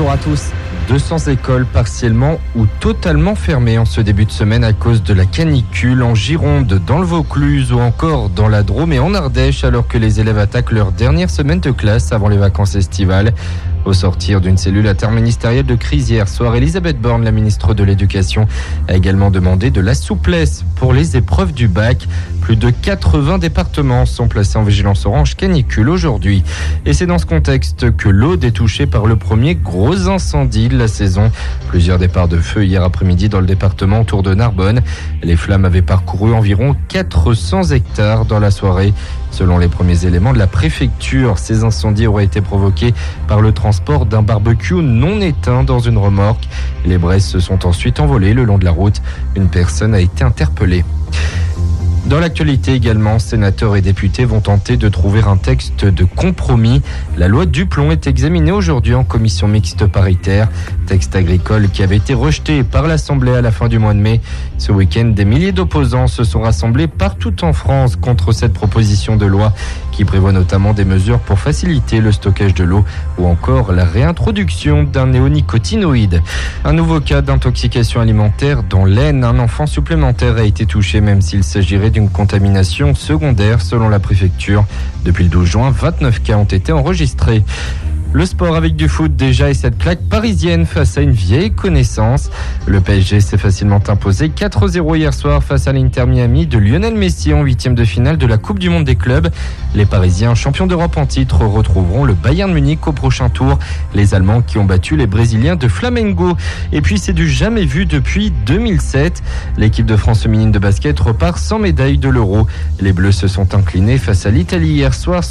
Bonjour à tous. 200 écoles partiellement ou totalement fermées en ce début de semaine à cause de la canicule en Gironde, dans le Vaucluse ou encore dans la Drôme et en Ardèche, alors que les élèves attaquent leur dernière semaine de classe avant les vacances estivales. Au sortir d'une cellule interministérielle de crise hier soir, Elisabeth Borne, la ministre de l'Éducation, a également demandé de la souplesse pour les épreuves du bac. Plus de 80 départements sont placés en vigilance orange canicule aujourd'hui. Et c'est dans ce contexte que l'Aude est touchée par le premier gros incendie de la saison. Plusieurs départs de feu hier après-midi dans le département autour de Narbonne. Les flammes avaient parcouru environ 400 hectares dans la soirée. Selon les premiers éléments de la préfecture, ces incendies auraient été provoqués par le transport d'un barbecue non éteint dans une remorque. Les braises se sont ensuite envolées le long de la route. Une personne a été interpellée. Dans l'actualité également, sénateurs et députés vont tenter de trouver un texte de compromis. La loi Duplon est examinée aujourd'hui en commission mixte paritaire. Texte agricole qui avait été rejeté par l'Assemblée à la fin du mois de mai. Ce week-end, des milliers d'opposants se sont rassemblés partout en France contre cette proposition de loi qui prévoit notamment des mesures pour faciliter le stockage de l'eau ou encore la réintroduction d'un néonicotinoïde. Un nouveau cas d'intoxication alimentaire dans l'Aisne. Un enfant supplémentaire a été touché même s'il s'agirait d'une contamination secondaire selon la préfecture. Depuis le 12 juin, 29 cas ont été enregistrés. Le sport avec du foot déjà et cette claque parisienne face à une vieille connaissance. Le PSG s'est facilement imposé 4-0 hier soir face à l'Inter Miami de Lionel Messi en 8e de finale de la Coupe du Monde des clubs. Les Parisiens, champions d'Europe en titre, retrouveront le Bayern Munich au prochain tour. Les Allemands qui ont battu les Brésiliens de Flamengo. Et puis c'est du jamais vu depuis 2007. L'équipe de France féminine de basket repart sans médaille de l'Euro. Les Bleus se sont inclinés face à l'Italie hier soir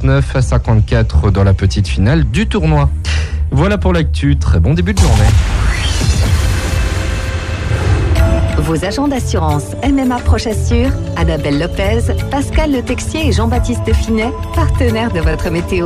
69-54 dans la petite finale du tournoi. Voilà pour l'actu, très bon début de journée. Vos agents d'assurance MMA Proche Assure, Annabelle Lopez, Pascal Le Texier et Jean-Baptiste Finet, partenaires de votre météo.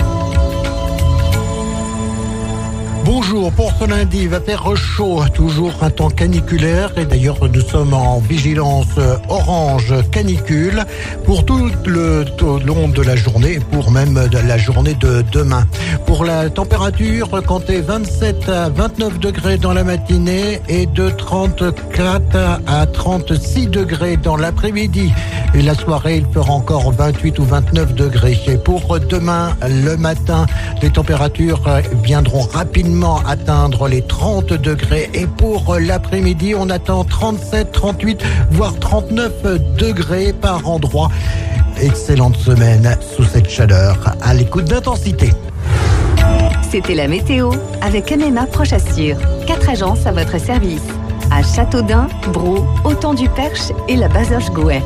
Bonjour, pour ce lundi, il va faire chaud, toujours un temps caniculaire et d'ailleurs nous sommes en vigilance orange canicule pour tout le long de la journée, pour même de la journée de demain. Pour la température, comptez 27 à 29 degrés dans la matinée et de 34 à 36 degrés dans l'après-midi. Et la soirée, il fera encore 28 ou 29 degrés. Et pour demain, le matin, les températures viendront rapidement atteindre les 30 degrés et pour l'après-midi on attend 37, 38 voire 39 degrés par endroit. Excellente semaine sous cette chaleur à l'écoute d'Intensité. C'était la météo avec MMA Proche Assure. 4 agences à votre service à Châteaudun, Brou, Autant-du-Perche et la Bazoche-Gouet.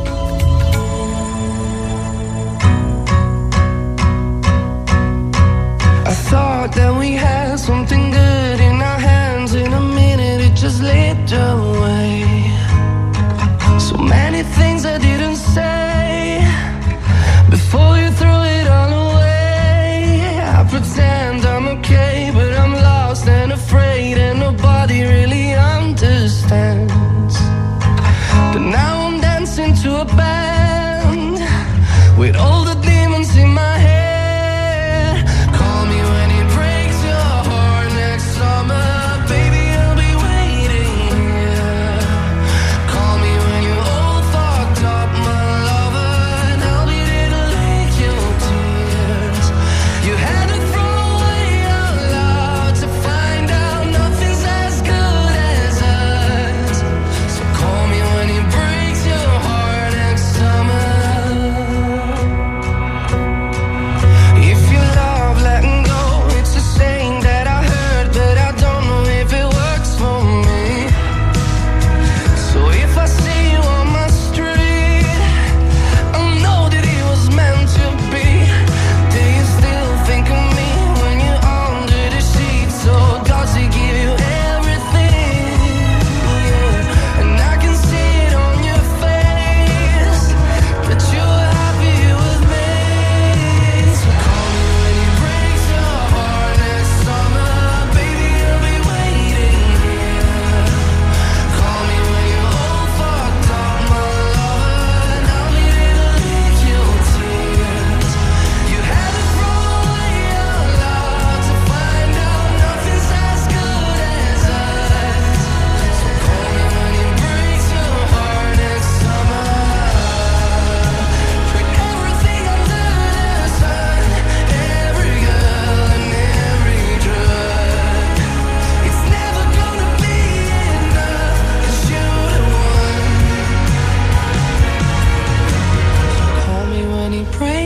Thought that we had something good in our hands. In a minute it just slipped away. So many things I didn't say before you threw it all away. I pretend I'm okay, but I'm lost and afraid, and nobody really understands. But now I'm dancing to a bad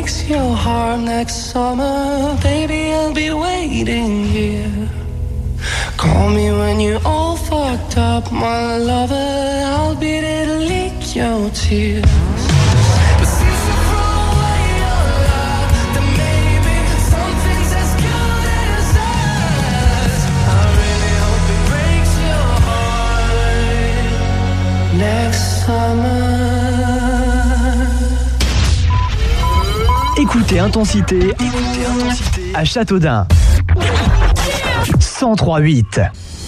breaks your heart next summer, baby, I'll be waiting here. Call me when you're all fucked up, my lover, I'll be there to lick your tears. But since you throw away your love, then maybe something's as good as us. I really hope it breaks your heart next summer. Écoutez Intensité à Châteaudun. 103.8.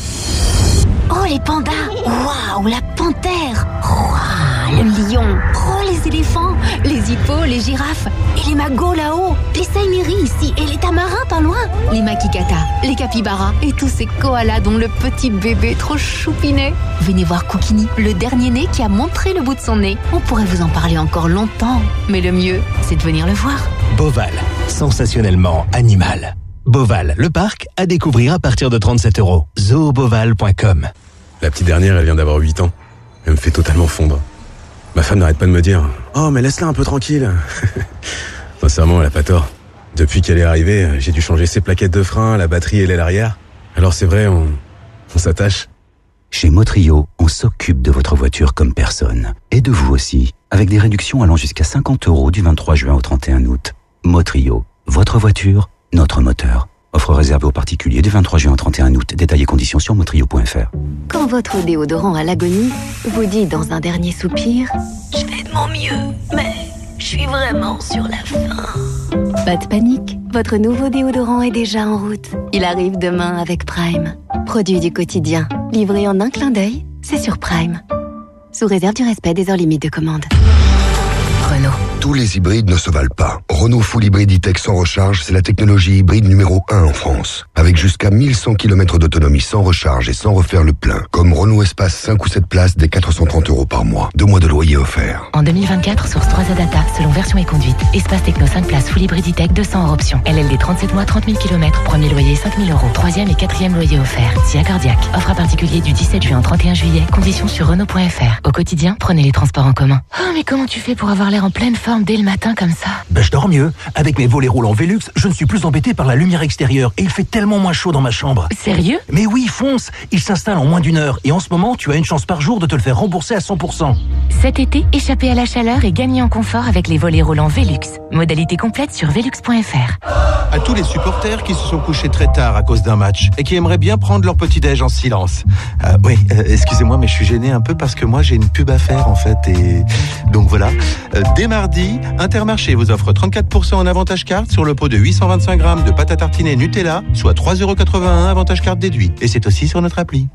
Oh les pandas, waouh, la panthère, waouh, le lion, oh les éléphants, les hippos, les girafes et les magos là-haut, les saineries ici et les tamarins pas loin, les makikatas, les capybaras et tous ces koalas dont le petit bébé trop choupinet. Venez voir Koukini, le dernier né qui a montré le bout de son nez. On pourrait vous en parler encore longtemps, mais le mieux, c'est de venir le voir. Beauval, sensationnellement animal. Beauval, le parc, à découvrir à partir de 37 €. zooboval.com. La petite dernière, elle vient d'avoir 8 ans. Elle me fait totalement fondre. Ma femme n'arrête pas de me dire « Oh, mais laisse-la un peu tranquille !» Sincèrement, elle a pas tort. Depuis qu'elle est arrivée, j'ai dû changer ses plaquettes de frein, la batterie et l'aile arrière. Alors c'est vrai, on s'attache. Chez Motrio, on s'occupe de votre voiture comme personne. Et de vous aussi, avec des réductions allant jusqu'à 50 € du 23 juin au 31 août. Motrio, votre voiture, notre moteur. Offre réservée aux particuliers du 23 juin au 31 août. Détails et conditions sur motrio.fr. Quand votre déodorant à l'agonie vous dit dans un dernier soupir « Je fais de mon mieux, mais je suis vraiment sur la fin ». Pas de panique, votre nouveau déodorant est déjà en route. Il arrive demain avec Prime. Produit du quotidien, livré en un clin d'œil, c'est sur Prime. Sous réserve du respect des heures limites de commande. Renault. Tous les hybrides ne se valent pas. Renault Full Hybrid E-Tech sans recharge, c'est la technologie hybride numéro 1 en France. Avec jusqu'à 1100 km d'autonomie sans recharge et sans refaire le plein. Comme Renault Espace 5 ou 7 places dès 430 € par mois. 2 mois de loyer offert. En 2024, source 3 Data, selon version et conduite. Espace Techno 5 places Full Hybrid E-Tech 200 € option. LLD 37 mois, 30 000 km. Premier loyer 5 000 €. Troisième et quatrième loyer offert. SIA Cardiac. Offre à particulier du 17 juin au 31 juillet. Conditions sur Renault.fr. Au quotidien, prenez les transports en commun. Oh, mais comment tu fais pour avoir l'air en pleine forme dès le matin comme ça? Je dors mieux. Avec mes volets roulants Velux, je ne suis plus embêté par la lumière extérieure et il fait tellement moins chaud dans ma chambre. Sérieux? Mais oui, fonce. Il s'installe en moins d'1 heure et en ce moment, tu as une chance par jour de te le faire rembourser à 100%. Cet été, échappez à la chaleur et gagnez en confort avec les volets roulants Velux. Modalité complète sur velux.fr. À tous les supporters qui se sont couchés très tard à cause d'un match et qui aimeraient bien prendre leur petit-déj en silence. Excusez-moi, mais je suis gêné un peu parce que moi j'ai une pub à faire en fait et donc voilà. Dès mardi, Intermarché vous offre 34% en avantage carte sur le pot de 825 grammes de pâte à tartiner Nutella, soit 3,81 € avantage carte déduit. Et c'est aussi sur notre appli.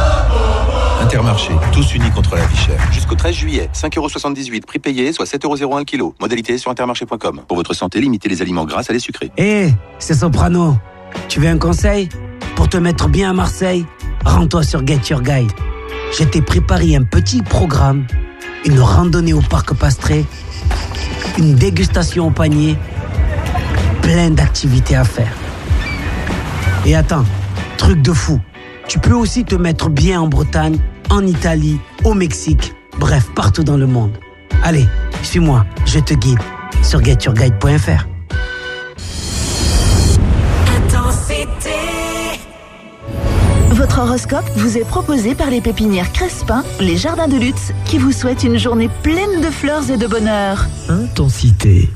Intermarché, tous unis contre la vie chère. Jusqu'au 13 juillet, 5,78 € prix payé, soit 7,01 € le kilo. Modalité sur intermarché.com. Pour votre santé, limitez les aliments gras à les sucrés. C'est Soprano. Tu veux un conseil? Pour te mettre bien à Marseille, rends-toi sur Get Your Guide. Je t'ai préparé un petit programme, une randonnée au parc Pastré, une dégustation au panier, plein d'activités à faire. Et attends, truc de fou, tu peux aussi te mettre bien en Bretagne, en Italie, au Mexique, bref, partout dans le monde. Allez, suis-moi, je te guide sur getyourguide.fr. Votre horoscope vous est proposé par les pépinières Crespin, les jardins de Lutz, qui vous souhaitent une journée pleine de fleurs et de bonheur. Intensité.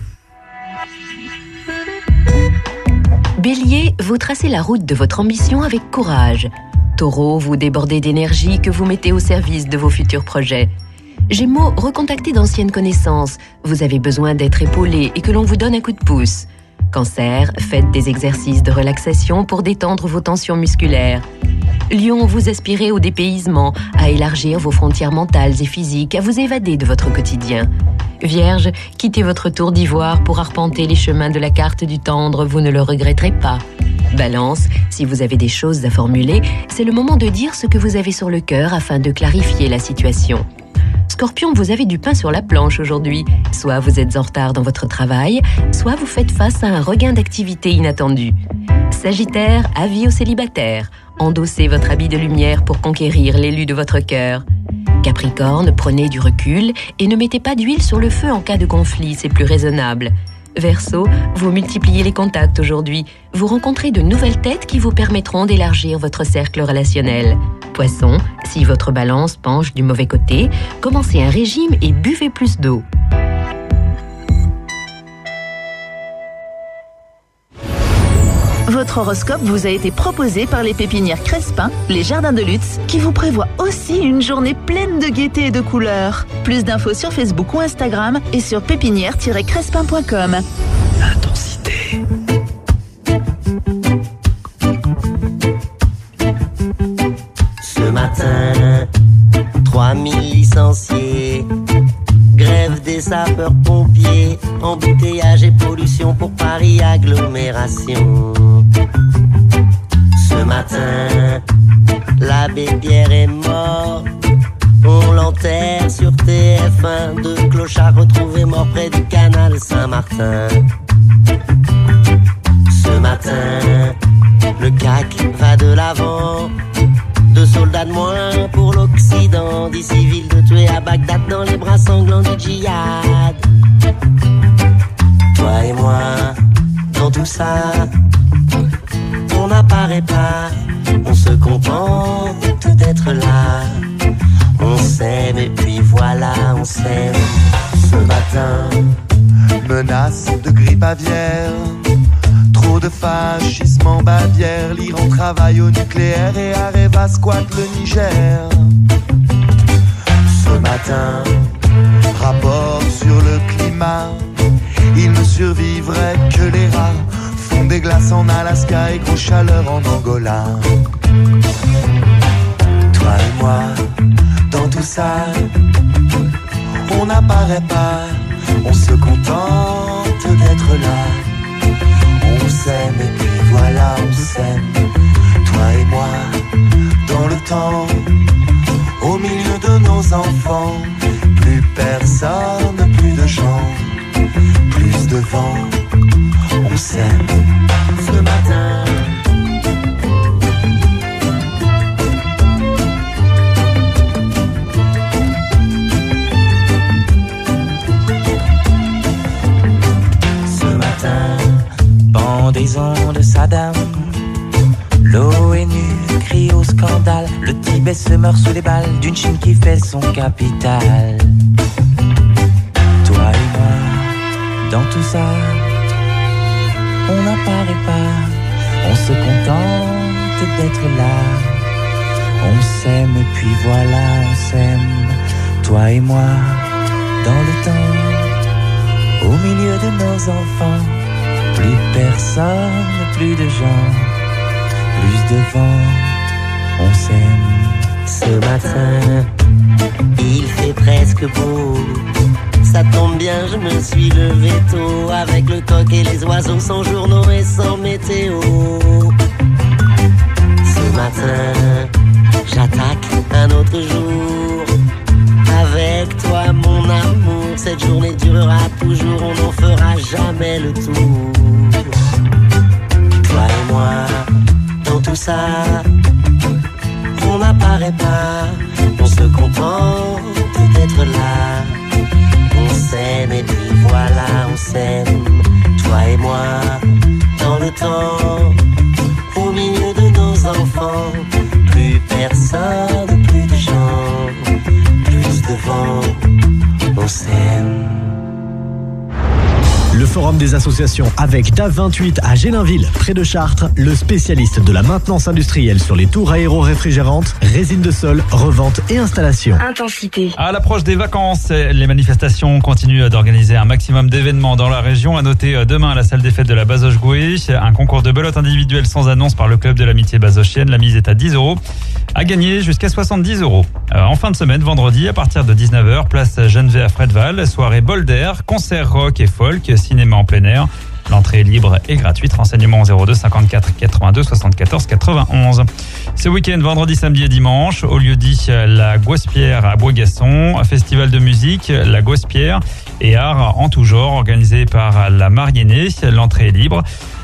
Bélier, vous tracez la route de votre ambition avec courage. Taureau, vous débordez d'énergie que vous mettez au service de vos futurs projets. Gémeaux, recontactez d'anciennes connaissances. Vous avez besoin d'être épaulé et que l'on vous donne un coup de pouce. Cancer, faites des exercices de relaxation pour détendre vos tensions musculaires. Lion, vous aspirez au dépaysement, à élargir vos frontières mentales et physiques, à vous évader de votre quotidien. Vierge, quittez votre tour d'ivoire pour arpenter les chemins de la carte du tendre, vous ne le regretterez pas. Balance, si vous avez des choses à formuler, c'est le moment de dire ce que vous avez sur le cœur afin de clarifier la situation. Scorpion, vous avez du pain sur la planche aujourd'hui. Soit vous êtes en retard dans votre travail, soit vous faites face à un regain d'activité inattendu. Sagittaire, avis aux célibataires. Endossez votre habit de lumière pour conquérir l'élu de votre cœur. Capricorne, prenez du recul et ne mettez pas d'huile sur le feu en cas de conflit, c'est plus raisonnable. Verseau, vous multipliez les contacts aujourd'hui. Vous rencontrez de nouvelles têtes qui vous permettront d'élargir votre cercle relationnel. Poisson, si votre balance penche du mauvais côté, commencez un régime et buvez plus d'eau. Votre horoscope vous a été proposé par les pépinières Crespin, les jardins de Lutz, qui vous prévoient aussi une journée pleine de gaieté et de couleurs. Plus d'infos sur Facebook ou Instagram et sur pépinière-crespin.com. Intensité. Ce matin, 3000 licenciés, grève des sapeurs-pompiers, embouteillage et pollution pour Paris agglomération. Ce matin, l'abbé Pierre est mort, on l'enterre sur TF1, deux clochards retrouvés morts près du canal Saint-Martin. Ce matin, le CAC va de l'avant, 2 soldats de moins pour l'Occident, 10 civils de tués à Bagdad dans les bras sanglants du djihad. Toi et moi, dans tout ça, on n'apparaît pas, on se contente d'être là. On s'aime et puis voilà, on s'aime. Ce matin, menace de grippe aviaire, trop de fascisme en Bavière, l'Iran travaille au nucléaire et Areva squatte le Niger. Ce matin, rapport sur le climat, il ne survivrait que les rats, fond des glaces en Alaska et grosse chaleur en Angola. Toi et moi, dans tout ça, on n'apparaît pas, on se contente d'être là. On s'aime et puis voilà, on s'aime. Toi et moi, dans le temps, au milieu de nos enfants, plus personne, plus de gens, plus de vent, on s'aime. Ce matin, pendaison de Saddam, l'ONU crie au scandale, le Tibet se meurt sous les balles d'une Chine qui fait son capital. Toi et moi, dans tout ça, on n'apparaît pas, on se contente d'être là. On s'aime et puis voilà, on s'aime. Toi et moi, dans le temps, au milieu de nos enfants, plus personne, plus de gens, plus de vent, on s'aime. ce matin, il fait presque beau. Ça tombe bien, je me suis levé tôt, avec le coq et les oiseaux, sans journaux et sans météo. Ce matin, j'attaque un autre jour. Avec toi, mon amour, cette journée durera toujours, on n'en fera jamais le tour. Toi et moi, dans tout ça, on n'apparaît pas, on se contente d'être là. On s'aime et puis voilà, on s'aime. Toi et moi, dans le temps, au milieu de nos enfants, plus personne, plus de gens, plus de vent, on s'aime. Le forum des associations avec DAF28 à Gélinville, près de Chartres, le spécialiste de la maintenance industrielle sur les tours aéro-réfrigérantes, résine de sol, revente et installation. Intensité. À l'approche des vacances, les manifestations continuent d'organiser un maximum d'événements dans la région. À noter demain à la salle des fêtes de la Bazoche-Goué, un concours de belote individuelle sans annonce par le club de l'amitié bazochienne. La mise est à 10 €. À gagner jusqu'à 70 €. En fin de semaine, vendredi, à partir de 19h, place Geneviève à Fredval, soirée bol d'air, concert rock et folk, cinéma en plein air. L'entrée est libre et gratuite. Renseignements 02 54 82 74 91. Ce week-end, vendredi, samedi et dimanche, au lieu dit la Gouaspierre à Boisgasson, festival de musique, la Gouaspierre et art en tout genre, organisé par la Mariennée. L'entrée est libre.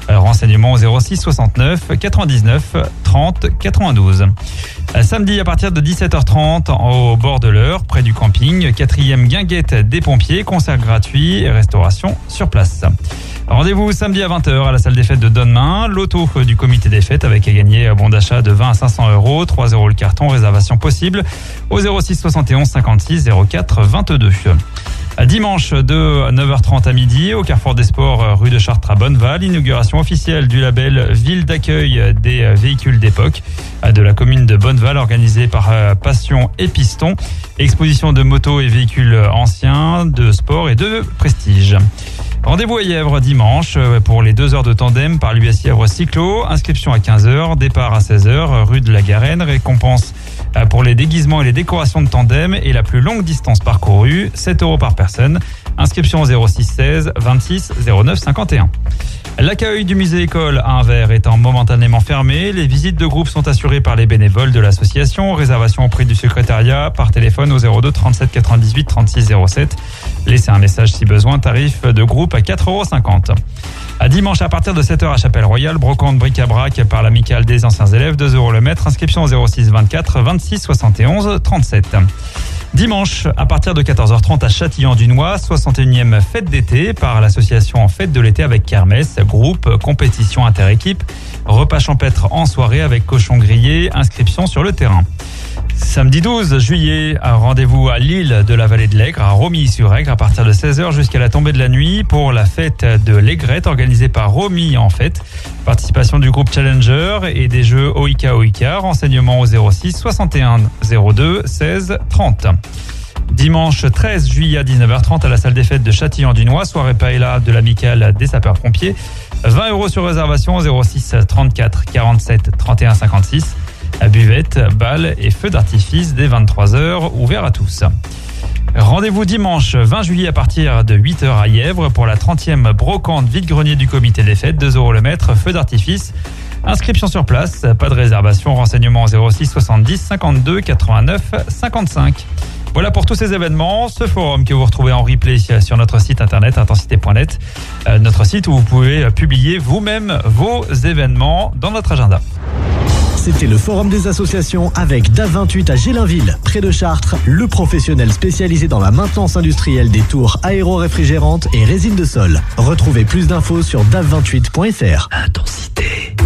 Renseignements au 06 69 99 30 92. Samedi à partir de 17h30 au bord de l'Eure, près du camping, 4e guinguette des pompiers, concert gratuit et restauration sur place. Rendez-vous samedi à 20h à la salle des fêtes de Donnemain. Loto du comité des fêtes avec à gagner bon d'achat de 20 à 500 €, 3 € le carton, réservation possible au 06 71 56 04 22. Dimanche de 9h30 à midi au Carrefour des Sports rue de Chartres à Bonneval, inauguration officielle du label Ville d'accueil des véhicules d'époque de la commune de Bonneval organisée par Passion et Piston. Exposition de motos et véhicules anciens, de sport et de prestige. Rendez-vous à Yèvre dimanche pour les 2 heures de tandem par l'US Yèvre Cyclo. Inscription à 15h, départ à 16h, rue de la Garenne. Récompense pour les déguisements et les décorations de tandem et la plus longue distance parcourue, 7 € par personne. Inscription au 06 16 26 09 51. L'accueil du musée école à Anvers étant momentanément fermé, les visites de groupe sont assurées par les bénévoles de l'association. Réservation auprès du secrétariat par téléphone au 02 37 98 36 07. Laissez un message si besoin, tarif de groupe à 4,50 €. À dimanche à partir de 7h à Chapelle-Royale, brocante bric-à-brac par l'amicale des anciens élèves, 2 € le mètre. Inscription au 06 24 26 71 37. Dimanche, à partir de 14h30 à Châtillon-du-Nois, 61e fête d'été par l'association Fête de l'été avec kermesse, groupe, compétition inter-équipe, repas champêtre en soirée avec cochon grillé, inscription sur le terrain. Samedi 12 juillet, un rendez-vous à l'île de la Vallée de l'Aigre, à Romilly-sur-Aigre, à partir de 16h jusqu'à la tombée de la nuit pour la fête de l'Aigrette organisée par Romilly en fête. Participation du groupe Challenger et des jeux Oika Oika. Renseignements au 06 61 02 16 30. Dimanche 13 juillet à 19h30 à la salle des fêtes de Châtillon-du-Nois, soirée paella de l'amicale des sapeurs-pompiers. 20 € sur réservation au 06 34 47 31 56. À buvette, balles et feux d'artifice dès 23h, ouvert à tous. Rendez-vous dimanche 20 juillet à partir de 8h à Yèvre pour la 30e brocante vide-grenier du comité des fêtes, 2 € le mètre, feux d'artifice. Inscription sur place, pas de réservation, renseignements au 06 70 52 89 55. Voilà pour tous ces événements, ce forum que vous retrouvez en replay sur notre site internet intensité.net, notre site où vous pouvez publier vous-même vos événements dans notre agenda. C'était le forum des associations avec DAF28 à Gélinville, près de Chartres, le professionnel spécialisé dans la maintenance industrielle des tours aéro-réfrigérantes et résines de sol. Retrouvez plus d'infos sur DAF28.fr. Intensité.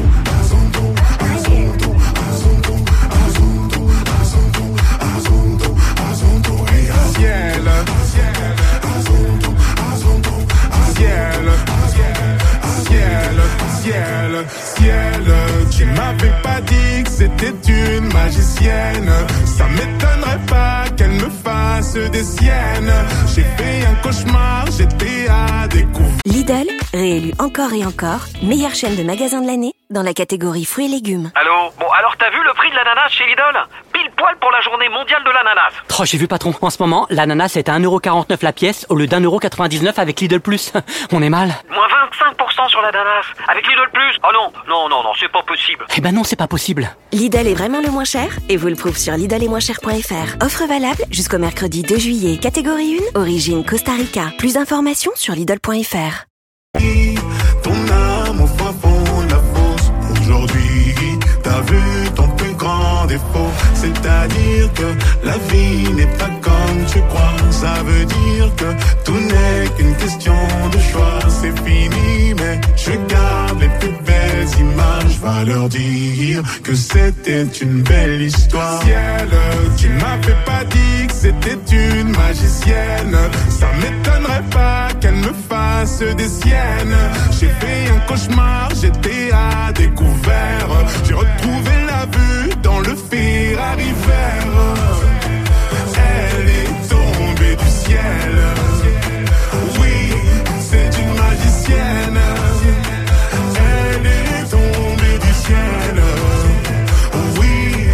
Ciel, tu m'avais pas dit que c'était une magicienne. Ça m'étonnerait pas qu'elle me fasse des siennes. J'ai fait un cauchemar, j'étais à découvrir. Lidl, réélu encore et encore, meilleure chaîne de magasins de l'année dans la catégorie fruits et légumes. Allô? Bon, alors t'as vu le prix de l'ananas chez Lidl? Pile poil pour la journée mondiale de l'ananas. Oh, j'ai vu patron. En ce moment, l'ananas est à 1,49 € la pièce au lieu d'1,99 € avec Lidl Plus. On est mal. Moins 25% sur l'ananas avec Lidl Plus. Oh non, c'est pas possible. Eh ben non, c'est pas possible. Lidl est vraiment le moins cher et vous le prouve sur lidletmoinschers.fr. Offre valable jusqu'au mercredi 2 juillet. Catégorie 1, origine Costa Rica. Plus d'informations sur lidl.fr. Ton âme au fin fond de la fosse. Aujourd'hui, t'as vu ton plus grand défaut. C'est-à-dire que la vie n'est pas comme tu crois. Ça veut dire que tout n'est qu'une question de choix. C'est fini, mais je garde les plus belles images. Va leur dire que c'était une belle histoire. Ciel, tu m'avais pas dit que c'était une magicienne. Ça m'étonnerait pas qu'elle me fasse des siennes. J'ai fait un cauchemar, j'étais à découvert. J'ai retrouvé la vue dans le Ferrari vert. Elle est tombée du ciel. Oui, c'est une magicienne. Elle est tombée du ciel. Oui,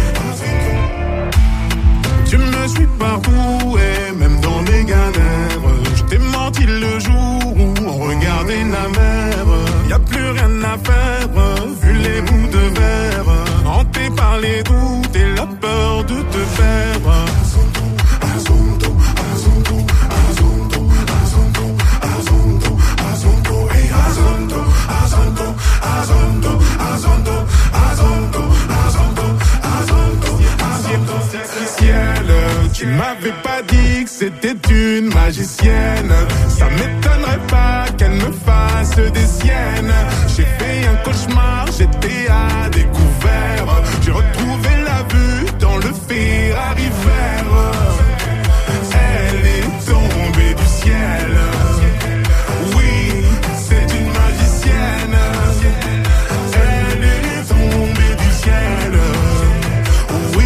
tu me suis partout et même dans mes galères. Je t'ai menti le jour où on regardait la mer. Y a plus rien à faire, vu les bouts de verre. Hanté par les doutes et la peur de te perdre. Azondo, azondo, azondo, azondo. m'avais pas dit que c'était une magicienne, ça m'étonnerait pas qu'elle me fasse des siennes. J'ai fait un cauchemar, j'étais à découvert. J'ai retrouvé la vue dans le Ferrari vert. Elle est tombée du ciel. Oui, c'est une magicienne. Elle est tombée du ciel. Oui.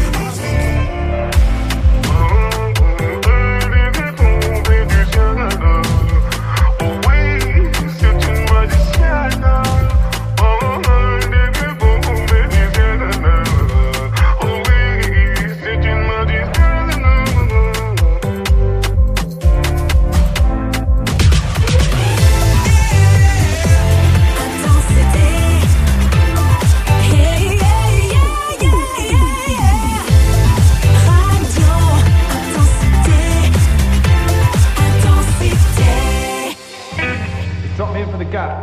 Drop me in for the gap.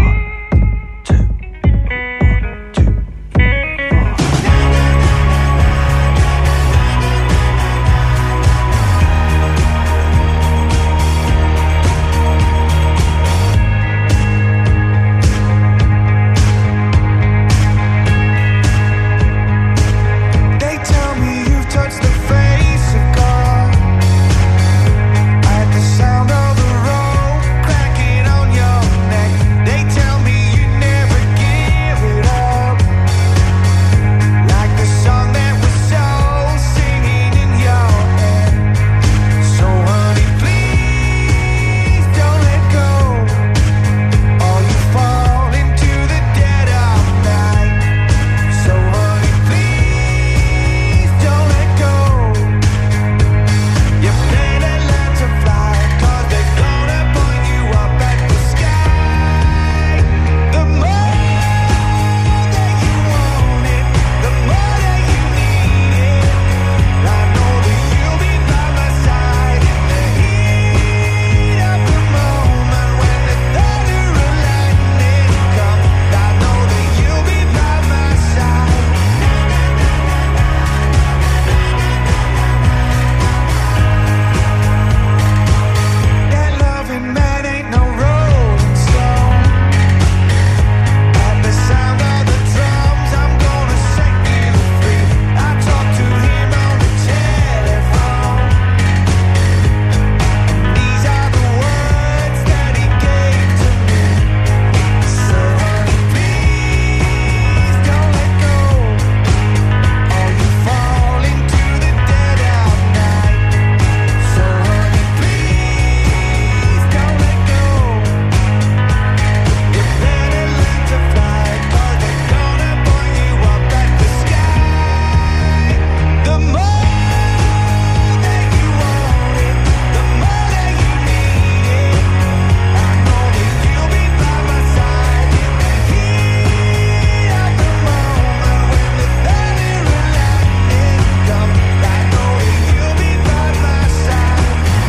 They tell me you've touched the face of God. At the sound of the rope cracking on your neck, they tell me you never give it up. Like the song that was so singing in your head. So honey, please don't let go, or you fall into the dead of night. So honey, please don't let go. You better learn to fly, 'cause they're gonna point you up at the sky. The more that you want it, the more that you need it. I know that you'll be by my side in the heat of the moment when the thunder and lightning come. I know that you'll be by my side. That loving man ain't no rolling stone. At the sound of the drums, I'm gonna set you free. I talked to him on the telephone. These are the words that he gave to me. So honey, please don't let go, or you fall into the dead of night. So honey, please don't let go. You better learn to fly, 'cause they're gonna point you up at the sky. The more that you want it, the more that you need it. I know that you'll be by my side in the heat of the moment when the thunder and lightning come. I know that you'll be by my side.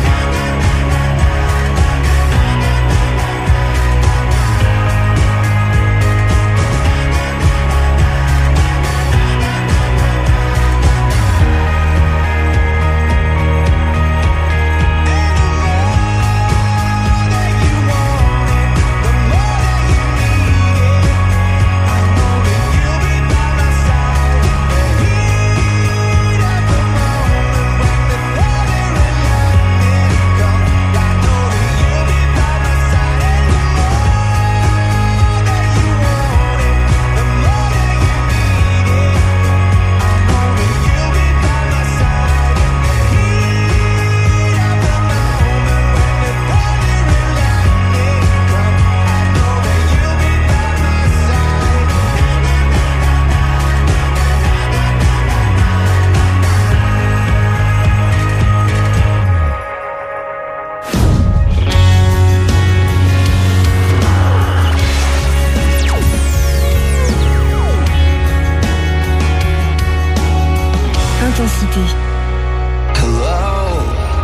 Intensité. Hello,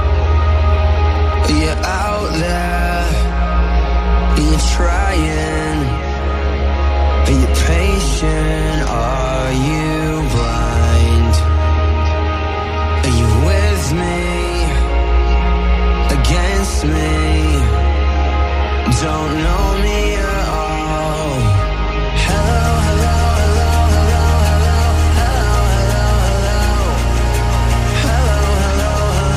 you're out there, you're trying, are you patient, are you blind, are you with me? don't know me at all. Hello, hello, hello, hello, hello, hello, hello,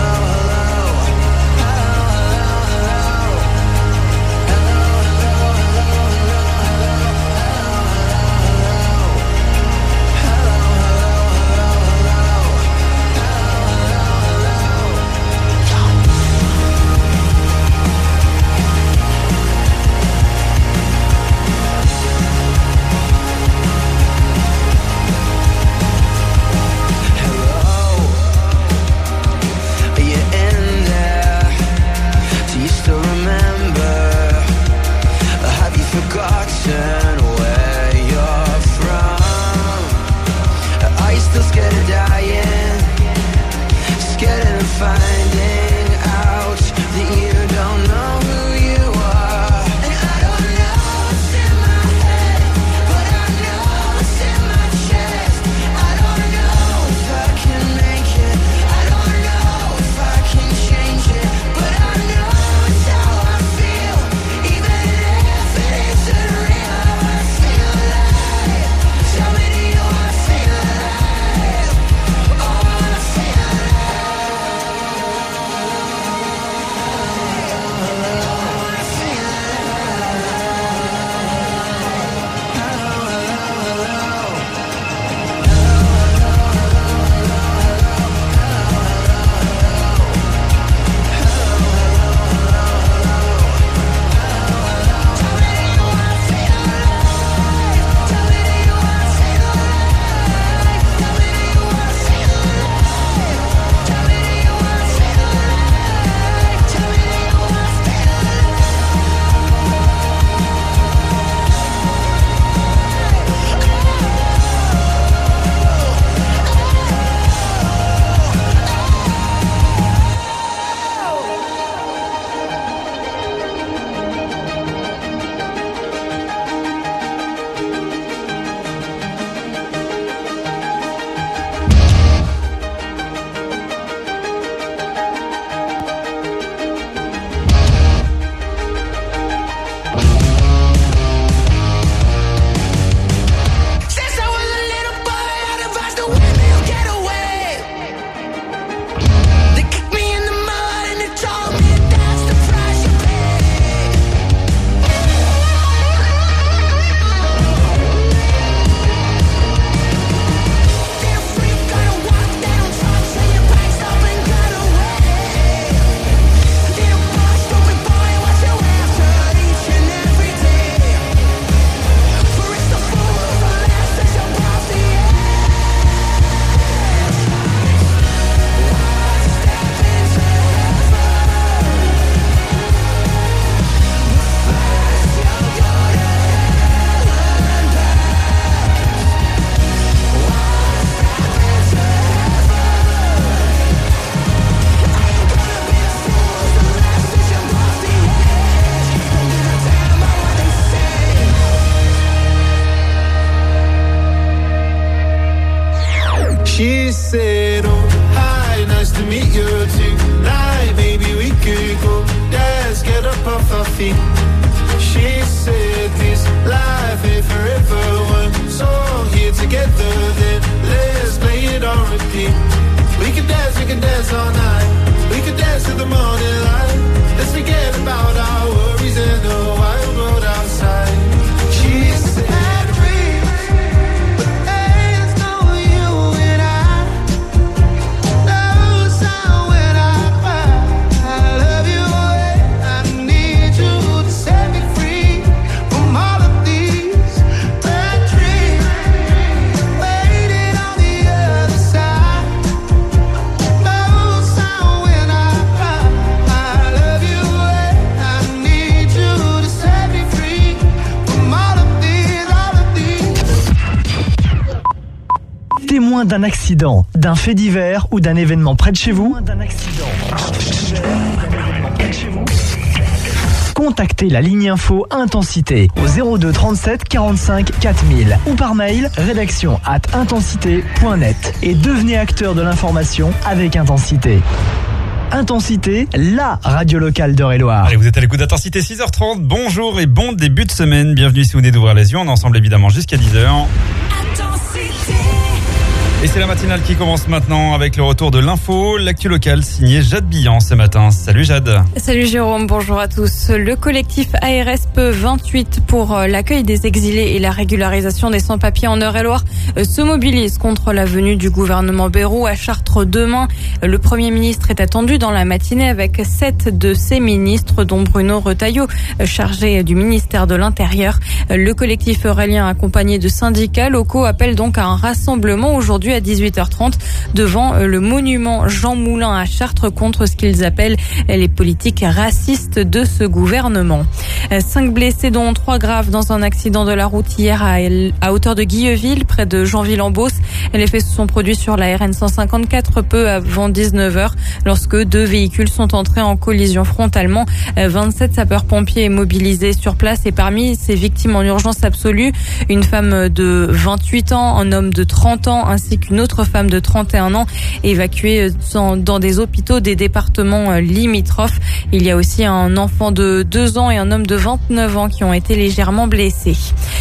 forgotten where you're from? Are you still scared of dying? Scared of finding out that you don't know who you are? And I don't know what's in my head, but I know what's in my chest. I don't know if I can make it, I don't know if I can change it, but I know it's how I feel, even if it isn't real. She said, oh, hi, nice to meet you tonight. Maybe we could go dance, get up off our feet. She said, this life ain't forever. We're so here together, then let's play it on repeat. We can dance all night. We can dance to the morning light. Let's forget about our worries and the wild world outside. She said, Témoin d'un accident, d'un fait divers ou d'un événement près de chez vous, contactez la ligne info Intensité au 02 37 45 4000 ou par mail rédaction@intensité.net et devenez acteur de l'information avec Intensité. Intensité, la radio locale d'Eure-et-Loire. Allez, vous êtes à l'écoute d'Intensité, 6h30. Bonjour et bon début de semaine. Bienvenue si vous venez d'ouvrir les yeux. On est ensemble évidemment jusqu'à 10h. Et c'est la matinale qui commence maintenant avec le retour de l'info, l'actu locale signée Jade Billan ce matin. Salut Jade. Salut Jérôme, bonjour à tous. Le collectif ARSP 28 pour l'accueil des exilés et la régularisation des sans-papiers en Eure-et-Loire se mobilise contre la venue du gouvernement Bayrou à Chartres demain. Le Premier ministre est attendu dans la matinée avec 7 de ses ministres, dont Bruno Retailleau, chargé du ministère de l'Intérieur. Le collectif eurélien accompagné de syndicats locaux appelle donc à un rassemblement aujourd'hui à 18h30 devant le monument Jean Moulin à Chartres contre ce qu'ils appellent les politiques racistes de ce gouvernement. 5 blessés dont 3 graves dans un accident de la route hier à hauteur de Guilleville près de Jeanville-en-Beauce. Les faits se sont produits sur la RN 154 peu avant 19h lorsque 2 véhicules sont entrés en collision frontalement. 27 sapeurs-pompiers mobilisés sur place et parmi ces victimes en urgence absolue, une femme de 28 ans, un homme de 30 ans ainsi qu'une autre femme de 31 ans évacuée dans des hôpitaux des départements limitrophes. Il y a aussi un enfant de 2 ans et un homme de 29 ans qui ont été légèrement blessés.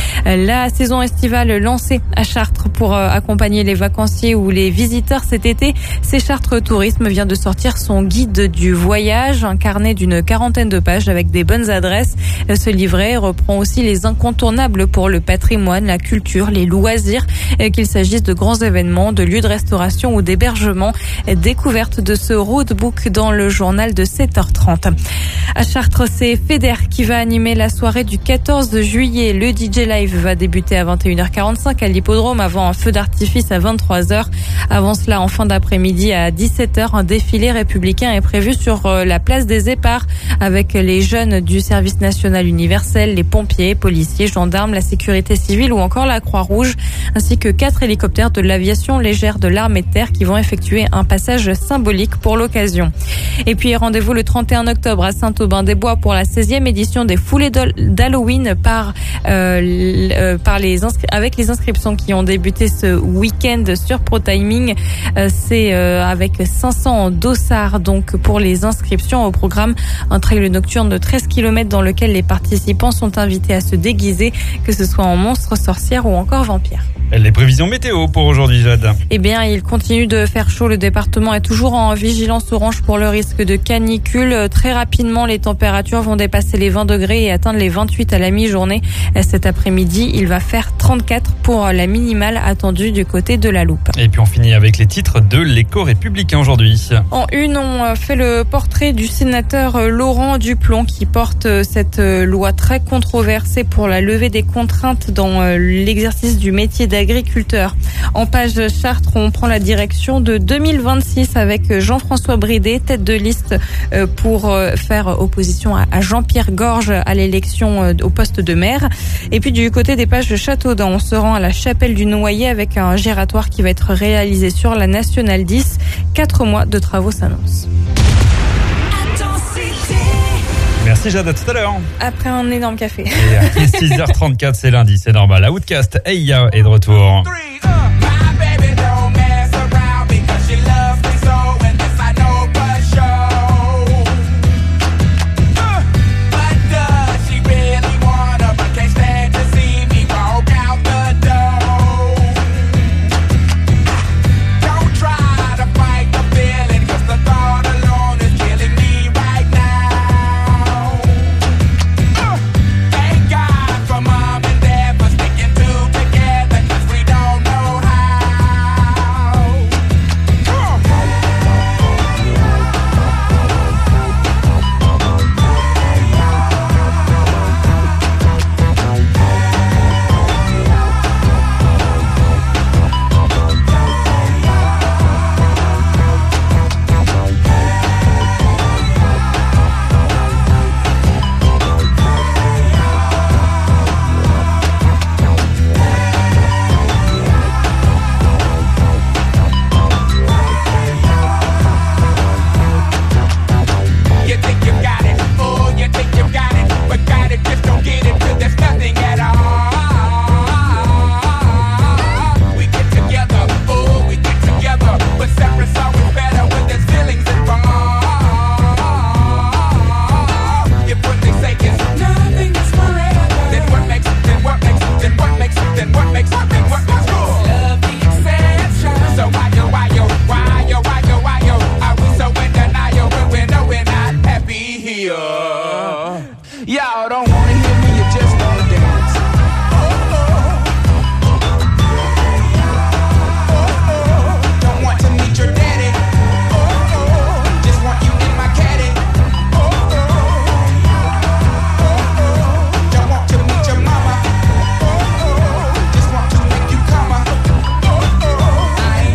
La saison estivale lancée à Chartres pour accompagner les vacanciers ou les visiteurs cet été, c'est Chartres Tourisme vient de sortir son guide du voyage, un carnet d'une 40aine de pages avec des bonnes adresses. Ce livret reprend aussi les incontournables pour le patrimoine, la culture, les loisirs, qu'il s'agisse de grands événements, de lieux de restauration ou d'hébergement. Découverte de ce roadbook dans le journal de 7h30. À Chartres, c'est Feder qui va animer la soirée du 14 juillet. Le DJ Live va débuter à 21h45 à l'hippodrome avant un feu d'artifice à 23h. Avant cela, en fin d'après-midi à 17h, un défilé républicain est prévu sur la place des Éparts avec les jeunes du service national universel, les pompiers, policiers, gendarmes, la sécurité civile ou encore la Croix-Rouge, ainsi que 4 hélicoptères de l'aviation légère de l'armée de terre qui vont effectuer un passage symbolique pour l'occasion. Et puis rendez-vous le 31 octobre à Saint-Aubin-des-Bois pour la 16e édition des foulées d'Halloween avec les inscriptions qui ont débuté ce week-end sur ProTiming. C'est avec 500 dossards donc pour les inscriptions au programme. Un trail nocturne de 13 km dans lequel les participants sont invités à se déguiser, que ce soit en monstre, sorcière ou encore vampire. Les prévisions météo pour aujourd'hui, Jade. Eh bien, il continue de faire chaud. Le département est toujours en vigilance orange pour le risque de canicule. Très rapidement, les températures vont dépasser les 20 degrés et atteindre les 28 à la mi-journée. Cet après-midi, il va faire 34 pour la minimale attendue du côté de la Loupe. Et puis on finit avec les titres de l'Écho républicain aujourd'hui. En une, on fait le portrait du sénateur Laurent Duplon qui porte cette loi très controversée pour la levée des contraintes dans l'exercice du métier d'agriculteur. En page Chartres, on prend la direction de 2026 avec Jean-François Bridet, tête de liste pour faire opposition à Jean-Pierre Gorge à l'élection au poste de maire. Et puis du côté des pages de Châteaudun, on se rend à la chapelle du Noyer avec un gératoire qui va être réalisé sur la Nationale 10. 4 mois de travaux s'annoncent. Merci Jade, à tout à l'heure. Après un énorme café. Et 6h34, c'est lundi, c'est normal. La Outcast, Eya est de retour. Don't know wanna hear me, you just wanna dance. Don't want to meet your daddy. Just want you in my caddy. Don't want to meet your mama. Just want to make you come up. I'm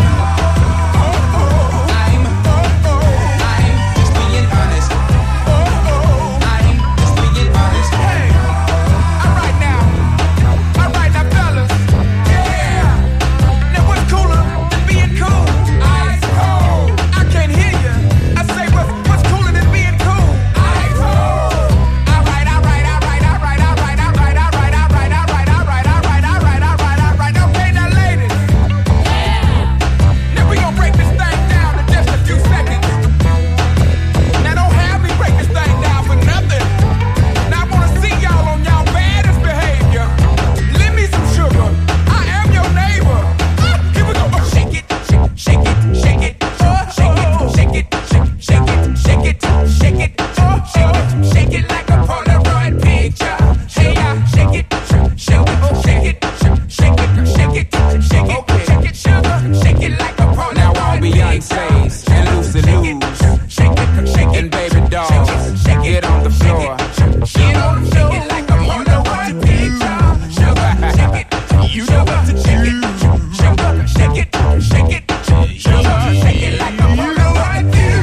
just being honest. I'm just being honest. Hey, alright now, fellas. Yeah. Now what's cooler than being cool? Ice cold. I can't hear you. I say what's cooler than being cool? Ice cold. Alright. Okay, now ladies. Now we gon' break this thing down in just a few seconds. Now don't have me break this thing down for nothing. Now I wanna see y'all on y'all baddest behavior. Lend me some sugar. I am your neighbor. Here we go. Shake it, shake it, shake it, shake it, shake it, shake it, shake it, shake it, shake it like a Polaroid picture. Hey, shake it, shake it, shake it, shake it, shake it, shake it, sugar, shake it like a Polaroid. Now all Beyonce's and Lucy Lou's and baby dolls, get on the floor. Get on the floor. Shake it like a Polaroid picture. Sugar, shake it, you know what to shake it. Sugar, shake it, shake it, sugar, shake it like a Polaroid picture.